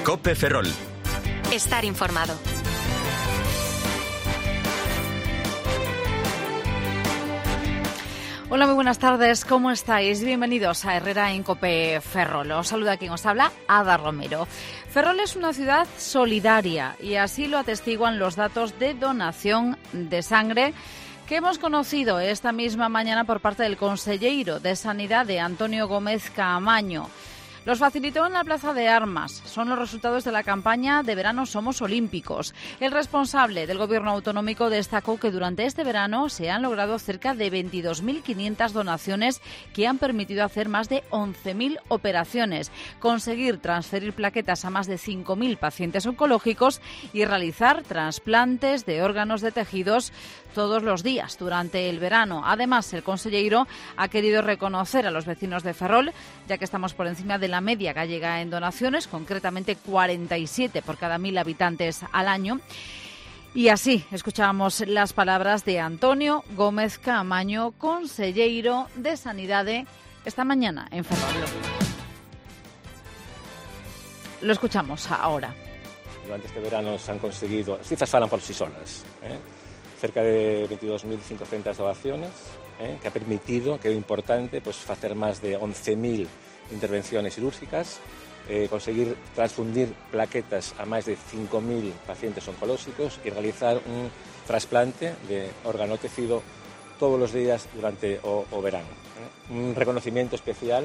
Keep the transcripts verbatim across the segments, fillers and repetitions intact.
COPE Ferrol. Estar informado. Hola, muy buenas tardes, ¿cómo estáis? Bienvenidos a Herrera en COPE Ferrol. Os saluda quien os habla, Ada Romero. Ferrol es una ciudad solidaria y así lo atestiguan los datos de donación de sangre que hemos conocido esta misma mañana por parte del conselleiro de Sanidad, de Antonio Gómez Caamaño. Los facilitó en la Plaza de Armas. Son los resultados de la campaña de verano Somos Olímpicos. El responsable del Gobierno autonómico destacó que durante este verano se han logrado cerca de veintidós mil quinientas donaciones que han permitido hacer más de once mil operaciones, conseguir transferir plaquetas a más de cinco mil pacientes oncológicos y realizar trasplantes de órganos de tejidos todos los días durante el verano. Además, el conselleiro ha querido reconocer a los vecinos de Ferrol, ya que estamos por encima de la media gallega en donaciones, concretamente cuarenta y siete por cada mil habitantes al año. Y así escuchábamos las palabras de Antonio Gómez Caamaño, conselleiro de Sanidade, esta mañana en Ferrol. Lo escuchamos ahora. Durante este verano se han conseguido, las cifras falan por sí solas, ¿eh? cerca de veintidós mil quinientas donaciones, ¿eh? que ha permitido, que es importante, pues hacer más de once mil intervenciones quirúrgicas, eh, conseguir transfundir plaquetas a más de cinco mil pacientes oncológicos y realizar un trasplante de órgano tejido todos los días durante o, o verano. ¿eh? Un reconocimiento especial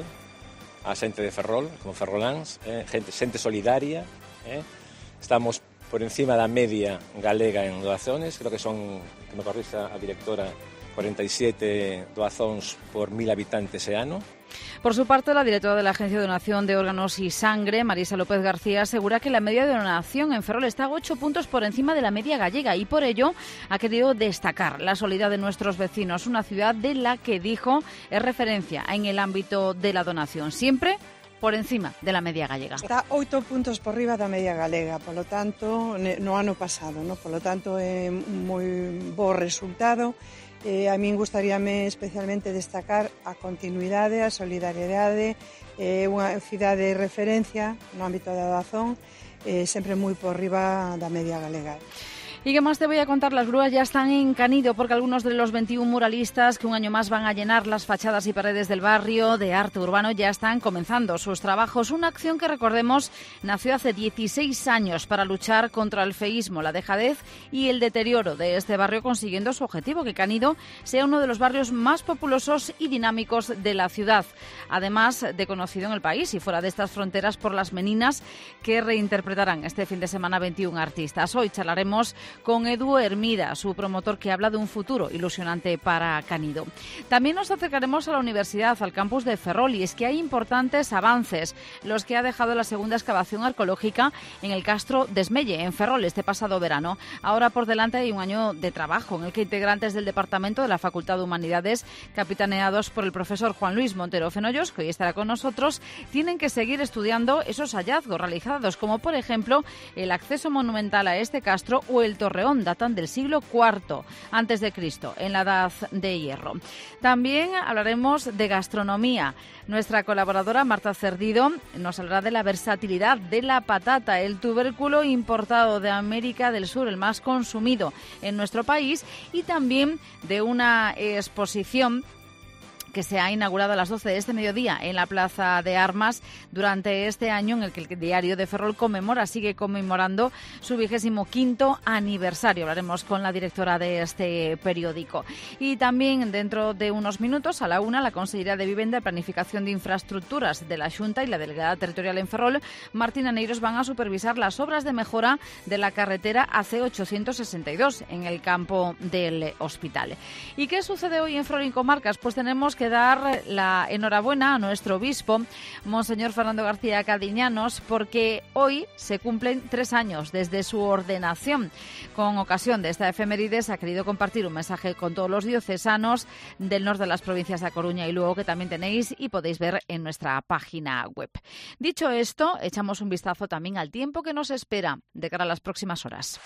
a xente de Ferrol, como ferroláns, eh, gente, xente solidaria. Eh? Estamos por encima da media galega en doaciones, creo que son, que me corrija a directora, cuarenta y siete doazóns por mil habitantes e ano. Por su parte, la directora de la Agencia de Donación de Órganos y Sangre, Marisa López García, asegura que la media de donación en Ferrol está ocho puntos por encima de la media gallega y por ello ha querido destacar la solidaridad de nuestros vecinos, una ciudad de la que dijo es referencia en el ámbito de la donación, siempre por encima de la media gallega. Está oito puntos por riba da media galega, polo tanto, no ano pasado, ¿no? Polo tanto, é un moi bo resultado. Eh, a min gustaríame especialmente destacar a continuidade, a solidariedade, eh, unha cidade de referencia no ámbito da doazón, eh, sempre moi por riba da media galega. ¿Y qué más te voy a contar? Las grúas ya están en Canido porque algunos de los veintiún muralistas que un año más van a llenar las fachadas y paredes del barrio de arte urbano ya están comenzando sus trabajos. Una acción que, recordemos, nació hace dieciséis años para luchar contra el feísmo, la dejadez y el deterioro de este barrio, consiguiendo su objetivo, que Canido sea uno de los barrios más populosos y dinámicos de la ciudad. Además de conocido en el país y fuera de estas fronteras por las meninas que reinterpretarán este fin de semana veintiún artistas. Hoy charlaremos con Edu Hermida, su promotor, que habla de un futuro ilusionante para Canido. También nos acercaremos a la universidad, al campus de Ferrol, y es que hay importantes avances, los que ha dejado la segunda excavación arqueológica en el Castro de Esmelle, en Ferrol, este pasado verano. Ahora por delante hay un año de trabajo en el que integrantes del Departamento de la Facultad de Humanidades, capitaneados por el profesor Juan Luis Montero Fenollos, que hoy estará con nosotros, tienen que seguir estudiando esos hallazgos realizados, como por ejemplo el acceso monumental a este castro o el Torreón, datan del siglo cuarto antes de Cristo, en la Edad de Hierro. También hablaremos de gastronomía. Nuestra colaboradora Marta Cerdido nos hablará de la versatilidad de la patata, el tubérculo importado de América del Sur, el más consumido en nuestro país, y también de una exposición que se ha inaugurado a las doce de este mediodía en la Plaza de Armas durante este año en el que el Diario de Ferrol conmemora, sigue conmemorando su vigésimo quinto aniversario. Hablaremos con la directora de este periódico. Y también dentro de unos minutos, a la una, la Consellería de Vivienda y Planificación de Infraestructuras de la Xunta y la Delegada Territorial en Ferrol, Martín Aneiros, van a supervisar las obras de mejora de la carretera A C ochocientos sesenta y dos en el campo del hospital. ¿Y qué sucede hoy en Ferrol y Comarcas? Pues tenemos que dar la enhorabuena a nuestro obispo, Monseñor Fernando García Cadiñanos, porque hoy se cumplen tres años desde su ordenación. Con ocasión de esta efemérides ha querido compartir un mensaje con todos los diocesanos del norte de las provincias de A Coruña y Lugo, que también tenéis y podéis ver en nuestra página web. Dicho esto, echamos un vistazo también al tiempo que nos espera de cara a las próximas horas.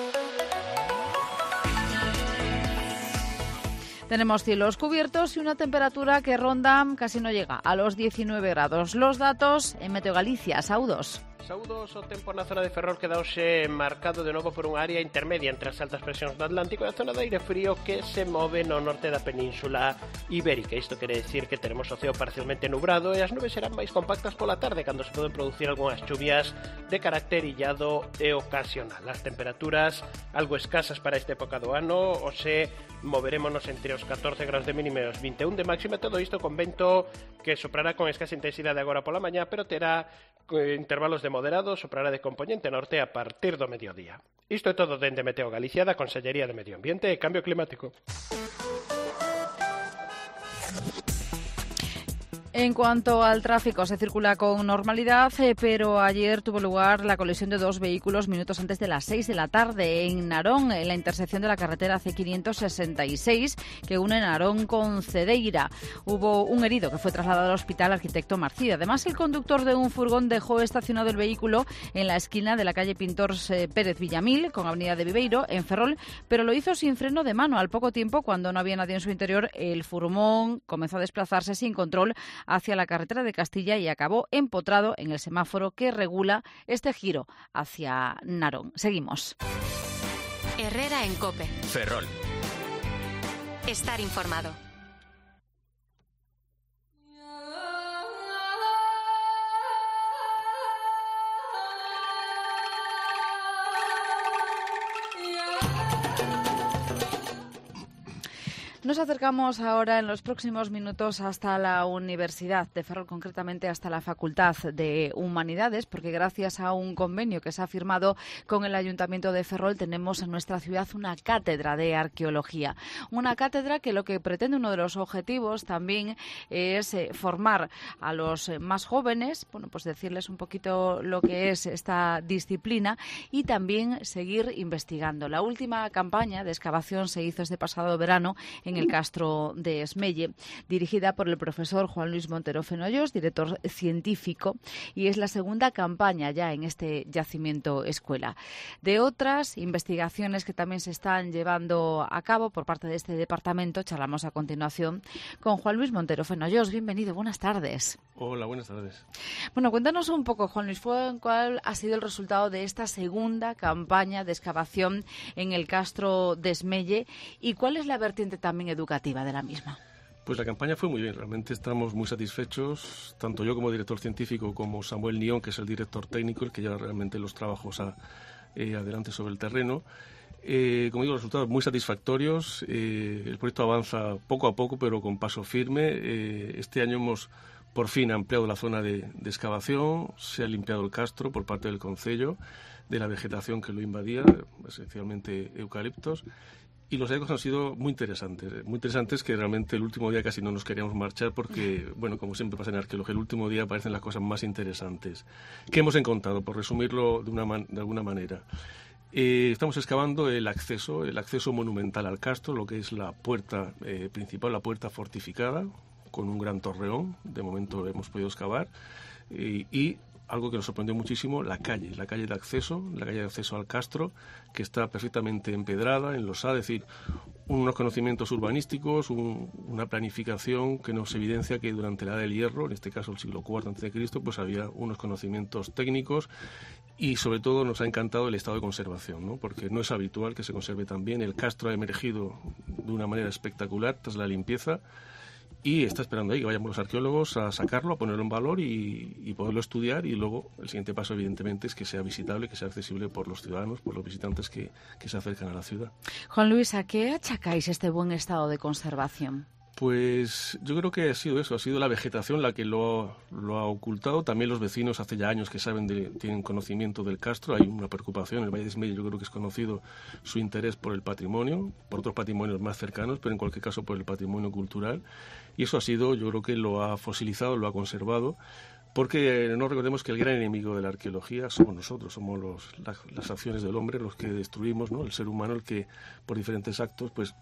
Tenemos cielos cubiertos y una temperatura que ronda, casi no llega a los diecinueve grados. Los datos en Meteo Galicia, Saudos. Saúdos, o tempo na zona de Ferrol queda hoxe marcado de novo por unha área intermedia entre as altas presións do Atlántico e a zona de aire frío que se move no norte da península ibérica. Isto quere decir que teremos o ceo parcialmente nubrado e as nubes serán máis compactas pola tarde, cando se poden producir algunhas chuvias de carácter illado e ocasional. As temperaturas algo escasas para esta época do ano, hoxe moverémonos entre os catorce graus de mínima e os vinte e un de máxima, todo isto con vento que soprará con escasa intensidade agora pola mañá, pero terá intervalos de moderado, soprará de componente norte a partir do mediodía. Isto é todo dende Meteo Galicia, da Consellería de Medio Ambiente e Cambio Climático. En cuanto al tráfico, se circula con normalidad, eh, pero ayer tuvo lugar la colisión de dos vehículos minutos antes de las seis de la tarde en Narón, en la intersección de la carretera C quinientos sesenta y seis que une Narón con Cedeira. Hubo un herido que fue trasladado al hospital Arquitecto Marcía. Además, el conductor de un furgón dejó estacionado el vehículo en la esquina de la calle Pintor Pérez Villamil con Avenida de Viveiro, en Ferrol, pero lo hizo sin freno de mano. Al poco tiempo, cuando no había nadie en su interior, el furgón comenzó a desplazarse sin control hacia la carretera de Castilla y acabó empotrado en el semáforo que regula este giro hacia Narón. Seguimos. Herrera en COPE. Ferrol. Estar informado. Nos acercamos ahora en los próximos minutos hasta la Universidad de Ferrol, concretamente hasta la Facultad de Humanidades, porque gracias a un convenio que se ha firmado con el Ayuntamiento de Ferrol tenemos en nuestra ciudad una cátedra de arqueología. Una cátedra que lo que pretende, uno de los objetivos también es eh, formar a los más jóvenes, bueno, pues decirles un poquito lo que es esta disciplina y también seguir investigando. La última campaña de excavación se hizo este pasado verano en en el Castro de Esmelle, dirigida por el profesor Juan Luis Montero Fenollos, director científico, y es la segunda campaña ya en este yacimiento escuela. De otras investigaciones que también se están llevando a cabo por parte de este departamento, charlamos a continuación con Juan Luis Montero Fenollos. Bienvenido, buenas tardes. Hola, buenas tardes. Bueno, cuéntanos un poco, Juan Luis, ¿cuál ha sido el resultado de esta segunda campaña de excavación en el Castro de Esmelle y cuál es la vertiente también educativa de la misma? Pues la campaña fue muy bien, realmente estamos muy satisfechos, tanto yo como director científico como Samuel Nión, que es el director técnico, el que lleva realmente los trabajos a, eh, adelante sobre el terreno. Eh, como digo, resultados muy satisfactorios, eh, el proyecto avanza poco a poco pero con paso firme. Eh, este año hemos por fin ampliado la zona de, de excavación, se ha limpiado el castro por parte del concello de la vegetación que lo invadía, esencialmente eucaliptos. Y los hallazgos han sido muy interesantes, muy interesantes que realmente el último día casi no nos queríamos marchar porque, bueno, como siempre pasa en arqueología, el último día aparecen las cosas más interesantes. ¿Qué hemos encontrado? Por resumirlo de, una man- de alguna manera. Eh, estamos excavando el acceso, el acceso monumental al castro, lo que es la puerta eh, principal, la puerta fortificada, con un gran torreón, de momento hemos podido excavar, eh, y algo que nos sorprendió muchísimo, la calle, la calle de acceso, la calle de acceso al castro, que está perfectamente empedrada, enlosada, es decir, unos conocimientos urbanísticos, un, una planificación que nos evidencia que durante la Edad del Hierro, en este caso el siglo cuarto antes de Cristo, pues había unos conocimientos técnicos y sobre todo nos ha encantado el estado de conservación, ¿no? Porque no es habitual que se conserve tan bien. El castro ha emergido de una manera espectacular tras la limpieza. Y está esperando ahí que vayamos los arqueólogos a sacarlo, a ponerlo en valor y, y poderlo estudiar. Y luego el siguiente paso, evidentemente, es que sea visitable, que sea accesible por los ciudadanos, por los visitantes que, que se acercan a la ciudad. Juan Luis, ¿a qué achacáis este buen estado de conservación? Pues yo creo que ha sido eso, ha sido la vegetación la que lo, lo ha ocultado. También los vecinos hace ya años que saben, de, tienen conocimiento del castro. Hay una preocupación, en el Valle de Esmelle yo creo que es conocido su interés por el patrimonio, por otros patrimonios más cercanos, pero en cualquier caso por el patrimonio cultural. Y eso ha sido, yo creo que lo ha fosilizado, lo ha conservado. Porque no recordemos que el gran enemigo de la arqueología somos nosotros, somos los, las, las acciones del hombre, los que destruimos, ¿no? El ser humano, el que por diferentes actos, pues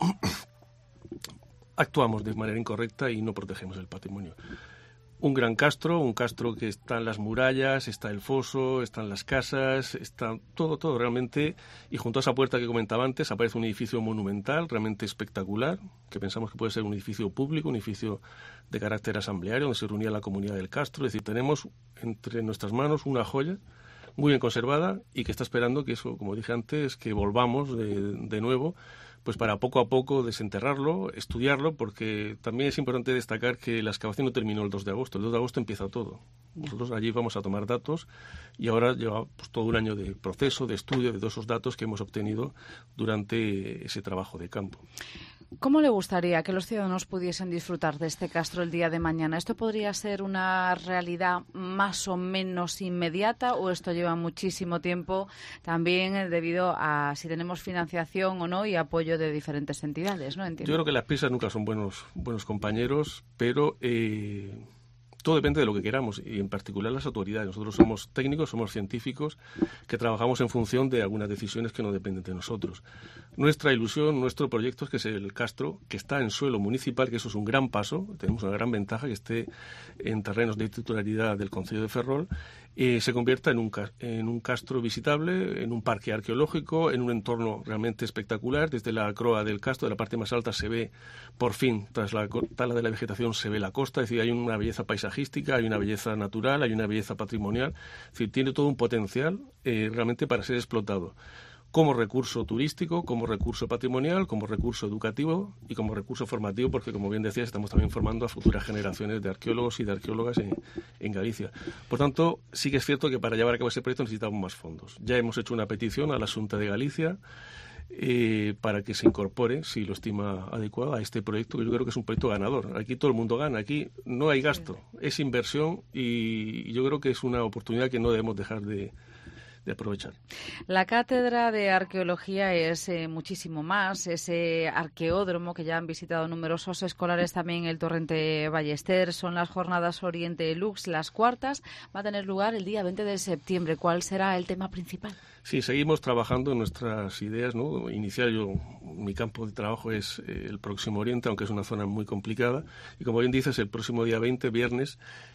actuamos de manera incorrecta y no protegemos el patrimonio. Un gran castro, un castro que está en las murallas, está el foso, están las casas, está todo, todo realmente. Y junto a esa puerta que comentaba antes aparece un edificio monumental, realmente espectacular, que pensamos que puede ser un edificio público, un edificio de carácter asambleario, donde se reunía la comunidad del castro. Es decir, tenemos entre nuestras manos una joya muy bien conservada y que está esperando que eso, como dije antes, que volvamos de, de nuevo, pues para poco a poco desenterrarlo, estudiarlo, porque también es importante destacar que la excavación no terminó el dos de agosto, el dos de agosto empieza todo. Nosotros allí vamos a tomar datos y ahora lleva pues, todo un año de proceso, de estudio de todos esos datos que hemos obtenido durante ese trabajo de campo. ¿Cómo le gustaría que los ciudadanos pudiesen disfrutar de este castro el día de mañana? ¿Esto podría ser una realidad más o menos inmediata o esto lleva muchísimo tiempo también debido a si tenemos financiación o no y apoyo de diferentes entidades, ¿no? Entiendo. Yo creo que las prisas nunca son buenos, buenos compañeros, pero... Eh... todo depende de lo que queramos y en particular las autoridades. Nosotros somos técnicos, somos científicos que trabajamos en función de algunas decisiones que no dependen de nosotros. Nuestra ilusión, nuestro proyecto es que sea el castro, que está en suelo municipal, que eso es un gran paso, tenemos una gran ventaja, que esté en terrenos de titularidad del Concello de Ferrol, eh, se convierta en un, en un castro visitable, en un parque arqueológico, en un entorno realmente espectacular. Desde la croa del castro, de la parte más alta, se ve, por fin, tras la tala de la vegetación, se ve la costa, es decir, hay una belleza paisajística, hay una belleza natural, hay una belleza patrimonial, es decir, tiene todo un potencial eh, realmente para ser explotado como recurso turístico, como recurso patrimonial, como recurso educativo y como recurso formativo, porque, como bien decías, estamos también formando a futuras generaciones de arqueólogos y de arqueólogas en, en Galicia. Por tanto, sí que es cierto que para llevar a cabo ese proyecto necesitamos más fondos. Ya hemos hecho una petición a la Xunta de Galicia eh, para que se incorpore, si lo estima adecuado, a este proyecto, que yo creo que es un proyecto ganador. Aquí todo el mundo gana, aquí no hay gasto, es inversión y yo creo que es una oportunidad que no debemos dejar de de aprovechar. La cátedra de arqueología es eh, muchísimo más, ese arqueódromo que ya han visitado numerosos escolares también el Torrente Ballester, son las jornadas Oriente Lux, las cuartas, va a tener lugar el día veinte de septiembre. ¿Cuál será el tema principal? Sí, seguimos trabajando en nuestras ideas, ¿no? Inicial, yo, mi campo de trabajo es eh, el Próximo Oriente, aunque es una zona muy complicada, y como bien dices, el próximo día veinte, viernes,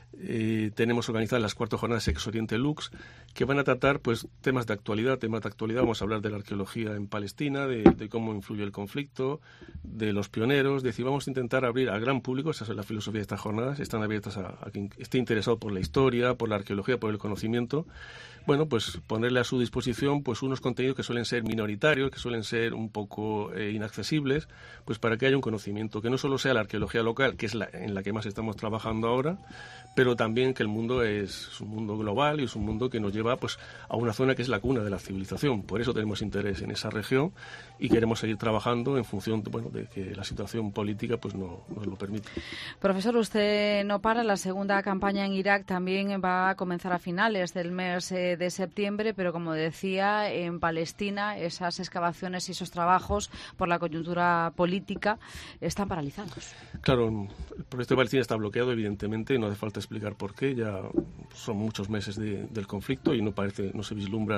Eh, tenemos organizadas las cuartas jornadas Ex Oriente Lux, que van a tratar pues temas de actualidad, temas de actualidad, vamos a hablar de la arqueología en Palestina, de, de cómo influye el conflicto, de los pioneros, es decir, vamos a intentar abrir al gran público, esa es la filosofía de estas jornadas, están abiertas a, a quien esté interesado por la historia, por la arqueología, por el conocimiento, bueno, pues ponerle a su disposición pues unos contenidos que suelen ser minoritarios, que suelen ser un poco eh, inaccesibles, pues para que haya un conocimiento, que no solo sea la arqueología local, que es la en la que más estamos trabajando ahora, pero también que el mundo es un mundo global y es un mundo que nos lleva pues a una zona que es la cuna de la civilización. Por eso tenemos interés en esa región y queremos seguir trabajando en función de, bueno, de que la situación política pues no nos lo permite. Profesor, usted no para. La segunda campaña en Irak también va a comenzar a finales del mes eh, de septiembre, pero como decía, en Palestina esas excavaciones y esos trabajos por la coyuntura política están paralizados. Claro, el proyecto de Palestina está bloqueado, evidentemente, no hace falta explicar por qué, ya son muchos meses de, del conflicto y no parece, no se vislumbra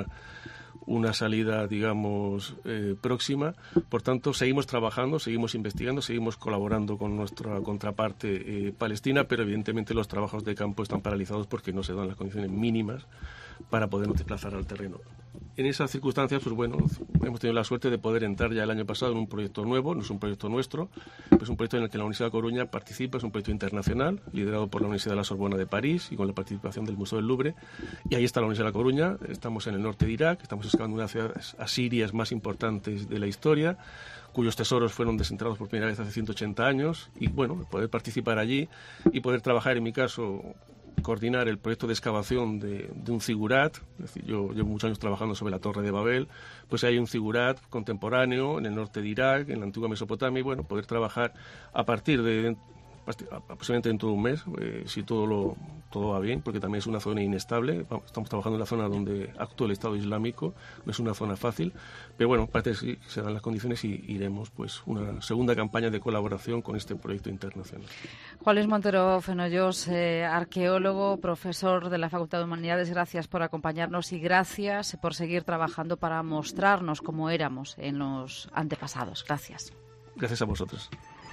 una salida, digamos, eh, próxima. Por tanto, seguimos trabajando, seguimos investigando, seguimos colaborando con nuestra contraparte eh, palestina, pero evidentemente los trabajos de campo están paralizados porque no se dan las condiciones mínimas para podernos desplazar al terreno. En esas circunstancias, pues bueno, hemos tenido la suerte de poder entrar ya el año pasado en un proyecto nuevo, no es un proyecto nuestro, es un proyecto en el que la Universidad de Coruña participa, es un proyecto internacional, liderado por la Universidad de la Sorbona de París y con la participación del Museo del Louvre, y ahí está la Universidad de la Coruña, estamos en el norte de Irak, estamos excavando una de las ciudades asirias más importantes de la historia, cuyos tesoros fueron desenterrados por primera vez hace ciento ochenta años, y bueno, poder participar allí y poder trabajar, en mi caso, coordinar el proyecto de excavación de, de un zigurat, es decir, yo llevo muchos años trabajando sobre la Torre de Babel, pues hay un zigurat contemporáneo en el norte de Irak, en la antigua Mesopotamia, y bueno, poder trabajar a partir de aproximadamente dentro de un mes, eh, si todo lo todo va bien, porque también es una zona inestable. Estamos trabajando en la zona donde actúa el Estado Islámico, no es una zona fácil, pero bueno, parece que sí, se dan las condiciones y iremos pues una segunda campaña de colaboración con este proyecto internacional. Juan Luis Montero Fenollos, eh, arqueólogo, profesor de la Facultad de Humanidades, gracias por acompañarnos y gracias por seguir trabajando para mostrarnos cómo éramos en los antepasados. Gracias. Gracias a vosotros.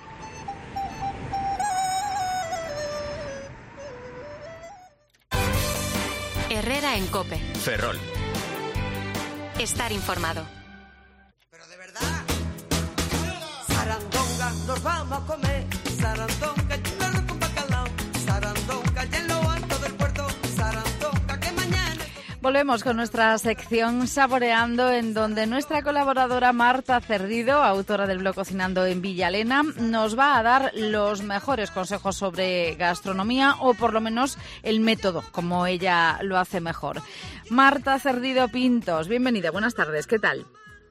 Herrera en COPE. Ferrol. Estar informado. Pero de verdad. Sarandonga, nos vamos a comer. Sarandonga, churro con bacalao. Sarandonga, ya en lo alto del puerto. Sarandonga, que mañana. Volvemos con nuestra sección Saboreando, en donde nuestra colaboradora Marta Cerdido, autora del blog Cocinando en Villalena, nos va a dar los mejores consejos sobre gastronomía, o por lo menos el método, como ella lo hace mejor. Marta Cerdido Pintos, bienvenida, buenas tardes, ¿qué tal?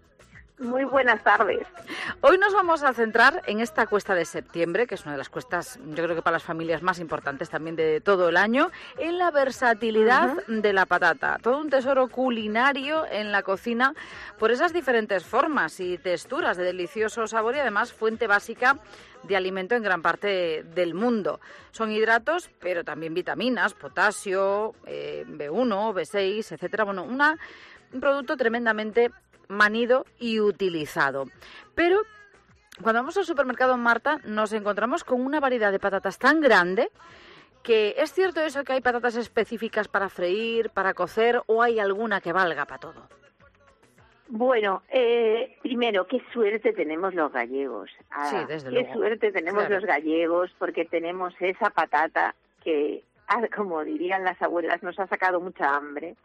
Muy buenas tardes. Hoy nos vamos a centrar en esta cuesta de septiembre, que es una de las cuestas, yo creo que para las familias más importantes también de todo el año, en la versatilidad uh-huh. de la patata. Todo un tesoro culinario en la cocina por esas diferentes formas y texturas de delicioso sabor, y además fuente básica de alimento en gran parte del mundo. Son hidratos, pero también vitaminas, potasio, eh, B uno, B seis, etcétera. Bueno, una, un producto tremendamente manido y utilizado. Pero cuando vamos al supermercado, Marta, nos encontramos con una variedad de patatas tan grande que es cierto eso, que hay patatas específicas para freír, para cocer, o hay alguna que valga para todo. Bueno, eh, primero, qué suerte tenemos los gallegos. Ah, sí, desde qué luego. suerte tenemos Claro. los gallegos, porque tenemos esa patata que, como dirían las abuelas, nos ha sacado mucha hambre.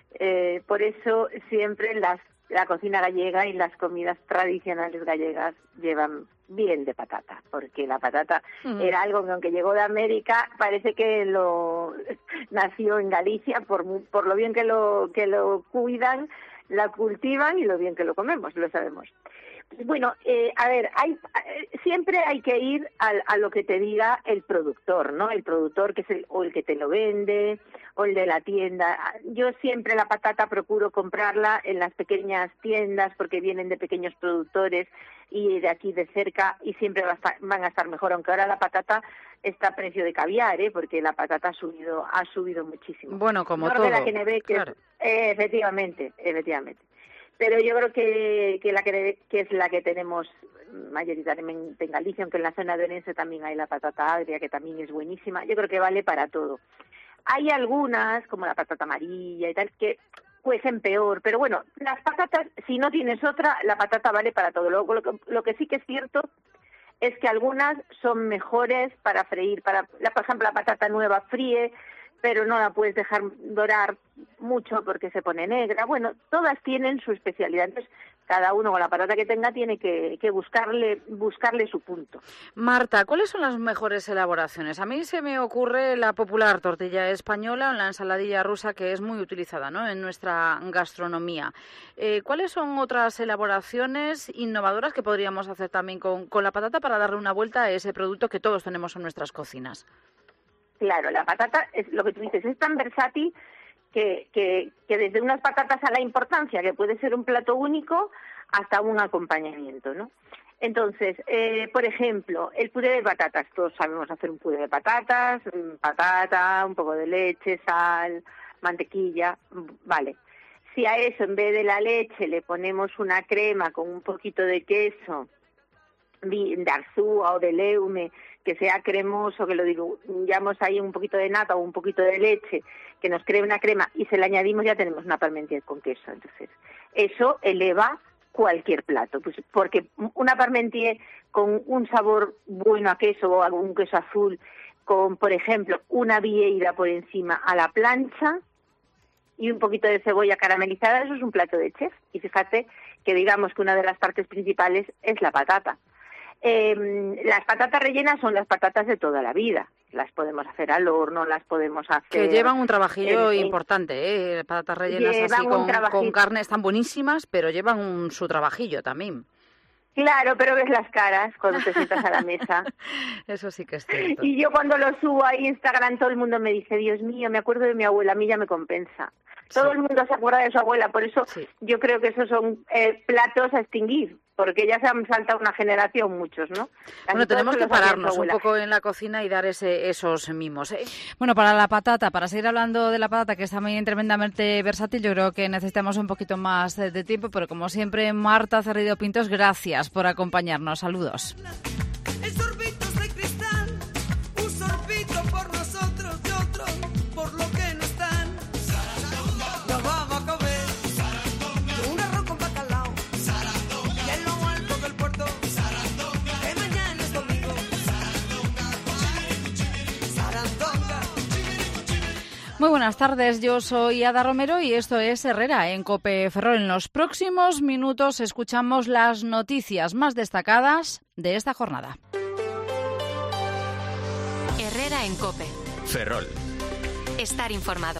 Eh, por eso siempre las la cocina gallega y las comidas tradicionales gallegas llevan bien de patata, porque la patata mm. era algo que, aunque llegó de América, parece que lo nació en Galicia por, por lo bien que lo que lo cuidan, la cultivan y lo bien que lo comemos, lo sabemos. Bueno, eh, a ver, hay, siempre hay que ir a, a lo que te diga el productor, ¿no? El productor que es el, o el que te lo vende, o el de la tienda. Yo siempre la patata procuro comprarla en las pequeñas tiendas, porque vienen de pequeños productores y de aquí de cerca, y siempre va a estar, van a estar mejor, aunque ahora la patata está a precio de caviar, ¿eh? Porque la patata ha subido ha subido muchísimo. Bueno, como no todo. De la que me ve, que claro. es, eh, efectivamente, efectivamente. Pero yo creo que, que la que, que es la que tenemos mayoritariamente en Galicia, aunque en la zona de Orense también hay la patata agria, que también es buenísima. Yo creo que vale para todo. Hay algunas, como la patata amarilla y tal, que cuecen peor, pero bueno, las patatas, si no tienes otra, la patata vale para todo. Lo, lo, lo que sí que es cierto es que algunas son mejores para freír. Para, la, por ejemplo, la patata nueva fríe, pero no la puedes dejar dorar mucho porque se pone negra. Bueno, todas tienen su especialidad. Entonces, cada uno con la patata que tenga tiene que, que buscarle buscarle su punto. Marta, ¿cuáles son las mejores elaboraciones? A mí se me ocurre la popular tortilla española o la ensaladilla rusa, que es muy utilizada, ¿no?, en nuestra gastronomía. Eh, ¿Cuáles son otras elaboraciones innovadoras que podríamos hacer también con, con la patata para darle una vuelta a ese producto que todos tenemos en nuestras cocinas? Claro, la patata, es lo que tú dices, es tan versátil que, que, que desde unas patatas a la importancia, que puede ser un plato único, hasta un acompañamiento, ¿no? Entonces, eh, por ejemplo, el puré de patatas. Todos sabemos hacer un puré de patatas, patata, un poco de leche, sal, mantequilla, vale. Si a eso, en vez de la leche, le ponemos una crema con un poquito de queso, de arzúa o de leume, que sea cremoso, que lo digo, digamos ahí un poquito de nata o un poquito de leche, que nos cree una crema, y se le añadimos, ya tenemos una parmentier con queso. Entonces, eso eleva cualquier plato, pues porque una parmentier con un sabor bueno a queso, o algún queso azul, con, por ejemplo, una vieira por encima a la plancha y un poquito de cebolla caramelizada, eso es un plato de chef. Y fíjate que digamos que una de las partes principales es la patata. Eh, las patatas rellenas son las patatas de toda la vida. Las podemos hacer al horno, las podemos hacer... Que llevan un trabajillo en, en, importante, ¿eh? Patatas rellenas así con, con carne están buenísimas, pero llevan un, su trabajillo también. Claro, pero ves las caras cuando te sientas a la mesa. Eso sí que es cierto. Y yo cuando lo subo a Instagram, todo el mundo me dice, Dios mío, me acuerdo de mi abuela, a mí ya me compensa. Todo sí. El mundo se acuerda de su abuela, por eso sí. Yo creo que esos son eh, platos a extinguir, porque ya se han saltado una generación muchos, ¿no? Casi bueno, tenemos que pararnos un poco en la cocina y dar ese, esos mimos, ¿eh? Bueno, para la patata, para seguir hablando de la patata, que es también tremendamente versátil, yo creo que necesitamos un poquito más de tiempo, pero como siempre, Marta Cerdido Pintos, gracias por acompañarnos. Saludos. El sorbito de cristal, un sorbito por nosotros y otro por lo que no están. Nos vamos a comer un arroz con bacalao y en lo alto del puerto, que mañana es domingo. Sarandonga. Muy buenas tardes, yo soy Ada Romero y esto es Herrera en COPE Ferrol. En los próximos minutos escuchamos las noticias más destacadas de esta jornada. Herrera en COPE Ferrol. Estar informado.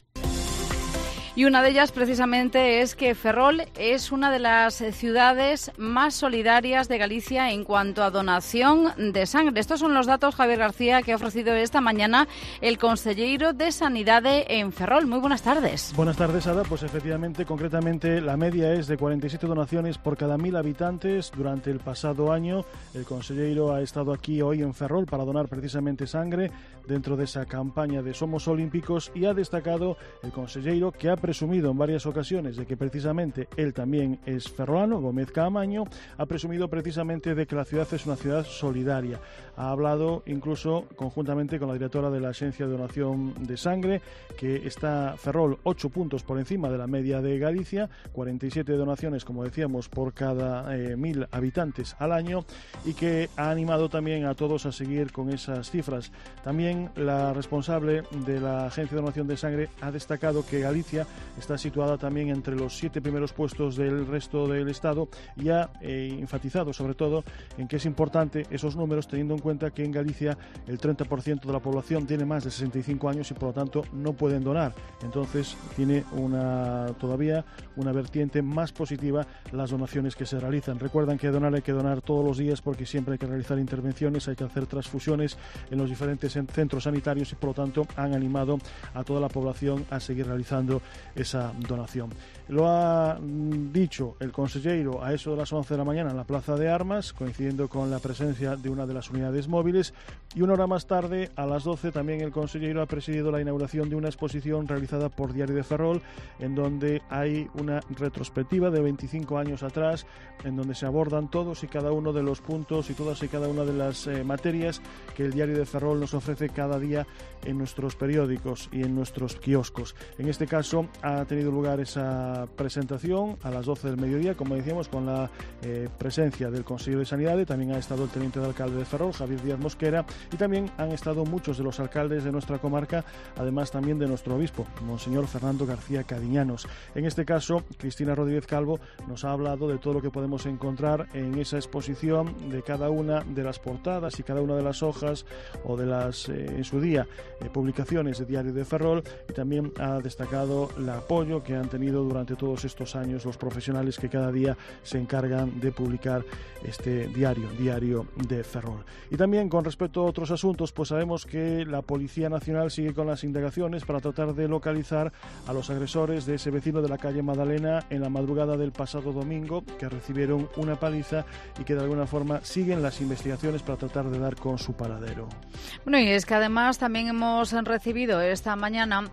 Y una de ellas precisamente es que Ferrol es una de las ciudades más solidarias de Galicia en cuanto a donación de sangre. Estos son los datos, Javier García, que ha ofrecido esta mañana el conselleiro de Sanidade en Ferrol. Muy buenas tardes. Buenas tardes, Ada. Pues efectivamente, concretamente, la media es de cuarenta y siete donaciones por cada mil habitantes durante el pasado año. El conselleiro ha estado aquí hoy en Ferrol para donar precisamente sangre dentro de esa campaña de Somos Olímpicos y ha destacado el conselleiro que ha presumido en varias ocasiones de que precisamente él también es ferrolano, Gómez Caamaño, ha presumido precisamente de que la ciudad es una ciudad solidaria. Ha hablado incluso conjuntamente con la directora de la Agencia de Donación de Sangre, que está Ferrol ocho puntos por encima de la media de Galicia, cuarenta y siete donaciones, como decíamos, por cada eh, mil habitantes al año, y que ha animado también a todos a seguir con esas cifras. También la responsable de la Agencia de Donación de Sangre ha destacado que Galicia está situada también entre los siete primeros puestos del resto del Estado y ha eh, enfatizado sobre todo en que es importante esos números, teniendo en cuenta que en Galicia el treinta por ciento de la población tiene más de sesenta y cinco años y por lo tanto no pueden donar. Entonces tiene una todavía una vertiente más positiva las donaciones que se realizan. Recuerdan que donar hay que donar todos los días porque siempre hay que realizar intervenciones, hay que hacer transfusiones en los diferentes centros sanitarios y por lo tanto han animado a toda la población a seguir realizando esa donación. Lo ha dicho el conselleiro a eso de las once de la mañana en la Plaza de Armas, coincidiendo con la presencia de una de las unidades móviles, y una hora más tarde, a las doce, también el conselleiro ha presidido la inauguración de una exposición realizada por Diario de Ferrol, en donde hay una retrospectiva de veinticinco años atrás, en donde se abordan todos y cada uno de los puntos y todas y cada una de las eh, materias que el Diario de Ferrol nos ofrece cada día en nuestros periódicos y en nuestros kioscos. En este caso ha tenido lugar esa presentación a las doce del mediodía, como decíamos, con la eh, presencia del consejero de Sanidad. También ha estado el teniente de alcalde de Ferrol, Javier Díaz Mosquera, y también han estado muchos de los alcaldes de nuestra comarca, además también de nuestro obispo, Monseñor Fernando García Cadiñanos. En este caso, Cristina Rodríguez Calvo nos ha hablado de todo lo que podemos encontrar en esa exposición, de cada una de las portadas y cada una de las hojas o de las, eh, en su día, eh, publicaciones de Diario de Ferrol, y también ha destacado el apoyo que han tenido durante todos estos años los profesionales que cada día se encargan de publicar este diario, Diario de Ferrol. Y también con respecto a otros asuntos, pues sabemos que la Policía Nacional sigue con las indagaciones para tratar de localizar a los agresores de ese vecino de la calle Madalena en la madrugada del pasado domingo, que recibieron una paliza y que de alguna forma siguen las investigaciones para tratar de dar con su paradero. Bueno, y es que además también hemos recibido esta mañana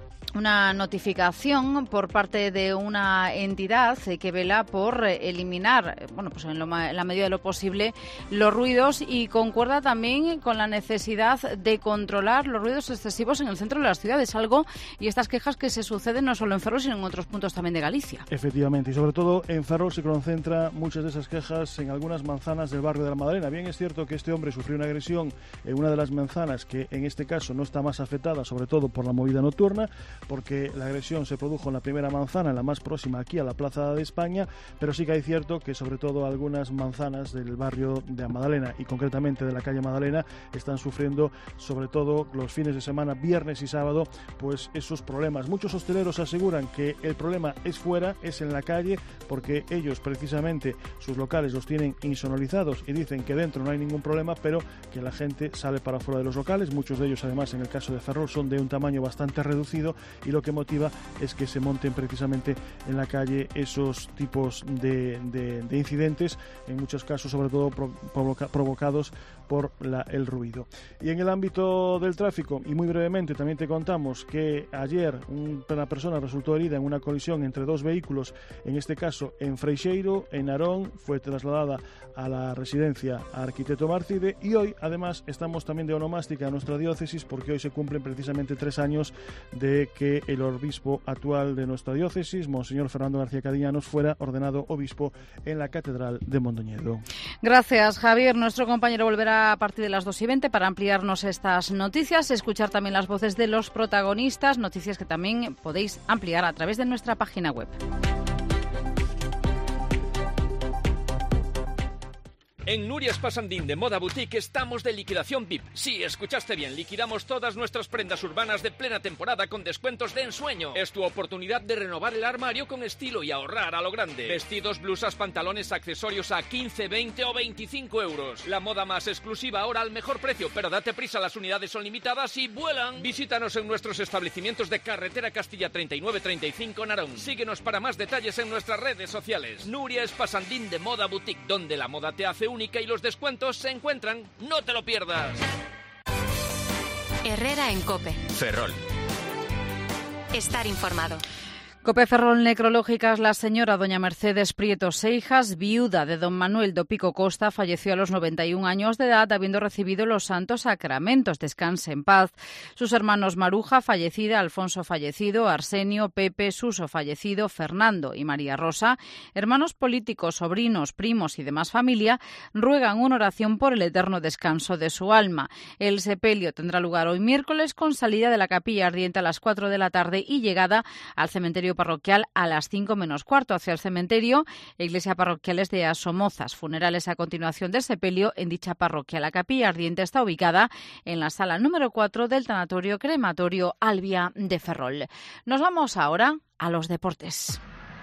una notificación por parte de una entidad que vela por eliminar, bueno, pues en, lo, en la medida de lo posible, los ruidos, y concuerda también con la necesidad de controlar los ruidos excesivos en el centro de las ciudades, algo y estas quejas que se suceden no solo en Ferrol, sino en otros puntos también de Galicia. Efectivamente, y sobre todo en Ferrol se concentra muchas de esas quejas en algunas manzanas del barrio de la Madalena. Bien, es cierto que este hombre sufrió una agresión en una de las manzanas que en este caso no está más afectada, sobre todo por la movida nocturna, porque la agresión se produjo en la primera manzana, en la más próxima aquí a la Plaza de España, pero sí que hay cierto que sobre todo algunas manzanas del barrio de la Madalena y concretamente de la calle Madalena están sufriendo, sobre todo los fines de semana, viernes y sábado, pues esos problemas. Muchos hosteleros aseguran que el problema es fuera, es en la calle, porque ellos precisamente sus locales los tienen insonorizados y dicen que dentro no hay ningún problema, pero que la gente sale para fuera de los locales. Muchos de ellos, además, en el caso de Ferrol, son de un tamaño bastante reducido, y lo que motiva es que se monten precisamente en la calle esos tipos de, de, de incidentes, en muchos casos sobre todo provoca, provocados por la, el ruido. Y en el ámbito del tráfico, y muy brevemente, también te contamos que ayer un, una persona resultó herida en una colisión entre dos vehículos, en este caso en Freixeiro, en Narón, fue trasladada a la residencia Arquitecto Márcide, y hoy además estamos también de onomástica a nuestra diócesis, porque hoy se cumplen precisamente tres años de que el obispo actual de nuestra diócesis, Monseñor Fernando García Cadiñanos, fuera ordenado obispo en la Catedral de Mondoñedo. Gracias, Javier. Nuestro compañero volverá será a partir de las dos y veinte para ampliarnos estas noticias, escuchar también las voces de los protagonistas, noticias que también podéis ampliar a través de nuestra página web. En Nuria Espasandín de Moda Boutique estamos de liquidación V I P. Sí, escuchaste bien, liquidamos todas nuestras prendas urbanas de plena temporada con descuentos de ensueño. Es tu oportunidad de renovar el armario con estilo y ahorrar a lo grande. Vestidos, blusas, pantalones, accesorios a quince, veinte o veinticinco euros. La moda más exclusiva ahora al mejor precio, pero date prisa, las unidades son limitadas y vuelan. Visítanos en nuestros establecimientos de Carretera Castilla treinta y nueve treinta y cinco Narón. Síguenos para más detalles en nuestras redes sociales. Nuria Espasandín de Moda Boutique, donde la moda te hace única y los descuentos se encuentran. ¡No te lo pierdas! Herrera en COPE. Ferrol. Estar informado. COPE Ferrol Necrológicas, la señora doña Mercedes Prieto Seijas, viuda de don Manuel do Pico Costa, falleció a los noventa y un años de edad habiendo recibido los santos sacramentos. Descanse en paz. Sus hermanos Maruja, fallecida, Alfonso, fallecido, Arsenio, Pepe, Suso, fallecido, Fernando y María Rosa, hermanos políticos, sobrinos, primos y demás familia, ruegan una oración por el eterno descanso de su alma. El sepelio tendrá lugar hoy miércoles con salida de la capilla ardiente a las cuatro de la tarde y llegada al cementerio parroquial a las cinco menos cuarto. Hacia el cementerio, iglesia parroquiales de Asomozas. Funerales a continuación del sepelio en dicha parroquia. La capilla ardiente está ubicada en la sala número cuatro del tanatorio crematorio Albia de Ferrol. Nos vamos ahora a los deportes.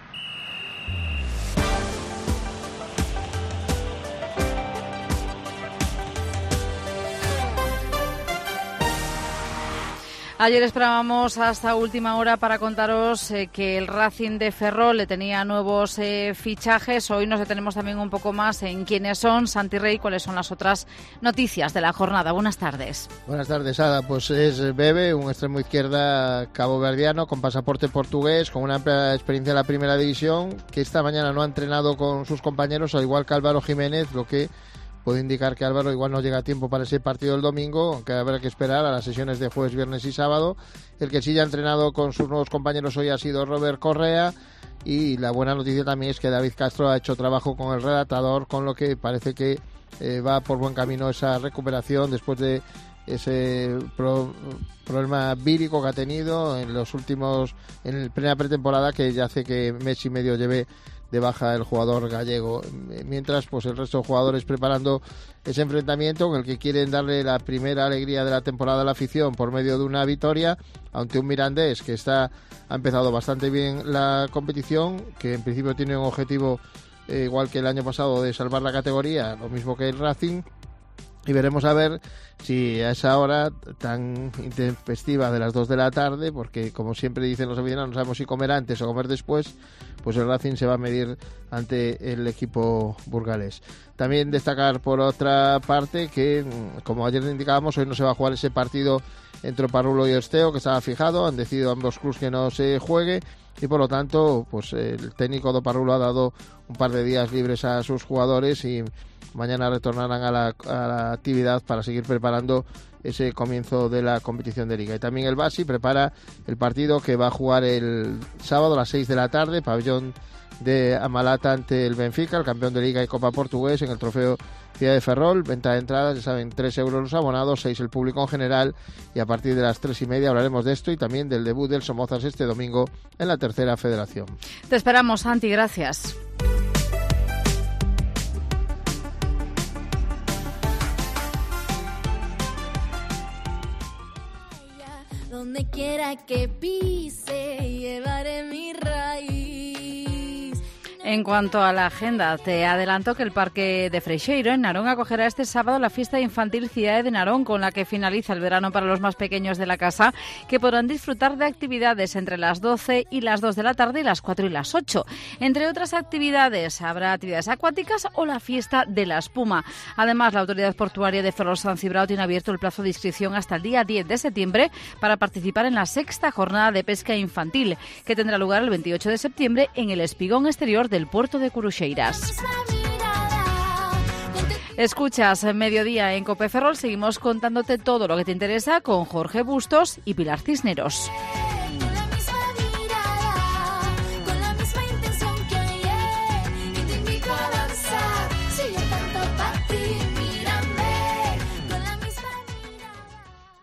Ayer esperábamos hasta última hora para contaros eh, que el Racing de Ferrol le tenía nuevos eh, fichajes. Hoy nos detenemos también un poco más en quiénes son. Santi Rey, ¿cuáles son las otras noticias de la jornada? Buenas tardes. Buenas tardes, Ada. Pues es Bebe, un extremo izquierda caboverdiano con pasaporte portugués, con una amplia experiencia en la primera división, que esta mañana no ha entrenado con sus compañeros, al igual que Álvaro Jiménez, lo que puede indicar que Álvaro igual no llega a tiempo para ese partido del domingo, aunque habrá que esperar a las sesiones de jueves, viernes y sábado. El que sí ya ha entrenado con sus nuevos compañeros hoy ha sido Robert Correa, y la buena noticia también es que David Castro ha hecho trabajo con el redactador, con lo que parece que eh, va por buen camino esa recuperación después de ese pro, problema vírico que ha tenido en los últimos, en la primera pretemporada, que ya hace que mes y medio lleve de baja el jugador gallego. Mientras, pues el resto de jugadores preparando ese enfrentamiento con el que quieren darle la primera alegría de la temporada a la afición por medio de una victoria ante un Mirandés que está ha empezado bastante bien la competición, que en principio tiene un objetivo eh, igual que el año pasado, de salvar la categoría, lo mismo que el Racing. Y veremos a ver si a esa hora tan intempestiva de las dos de la tarde, porque como siempre dicen los aficionados, no sabemos si comer antes o comer después, pues el Racing se va a medir ante el equipo burgalés. También destacar por otra parte que, como ayer indicábamos, hoy no se va a jugar ese partido entre Parrulo y Osteo, que estaba fijado. Han decidido ambos clubes que no se juegue, y por lo tanto pues el técnico do Parrulo ha dado un par de días libres a sus jugadores y mañana retornarán a la, a la actividad para seguir preparando ese comienzo de la competición de Liga. Y también el Basi prepara el partido que va a jugar el sábado a las seis de la tarde, pabellón de Amalata ante el Benfica, el campeón de Liga y Copa Portugués, en el trofeo Ciudad de Ferrol. Venta de entradas, ya saben, tres euros los abonados, seis el público en general, y a partir de las tres y media hablaremos de esto y también del debut del Somozas este domingo en la tercera federación. Te esperamos, Santi, gracias. Donde quiera que pise, llevaré mi raíz. En cuanto a la agenda, te adelanto que el Parque de Freixeiro, en Narón, acogerá este sábado la fiesta infantil Cidade de Narón, con la que finaliza el verano para los más pequeños de la casa, que podrán disfrutar de actividades entre las doce y las dos de la tarde y las cuatro y las ocho. Entre otras actividades, habrá actividades acuáticas o la fiesta de la espuma. Además, la Autoridad Portuaria de Ferrol San Cibrao tiene abierto el plazo de inscripción hasta el día diez de septiembre para participar en la sexta jornada de pesca infantil, que tendrá lugar el veintiocho de septiembre en el espigón exterior del puerto de Curuxeiras. Escuchas Mediodía en COPE Ferrol. Seguimos contándote todo lo que te interesa con Jorge Bustos y Pilar Cisneros.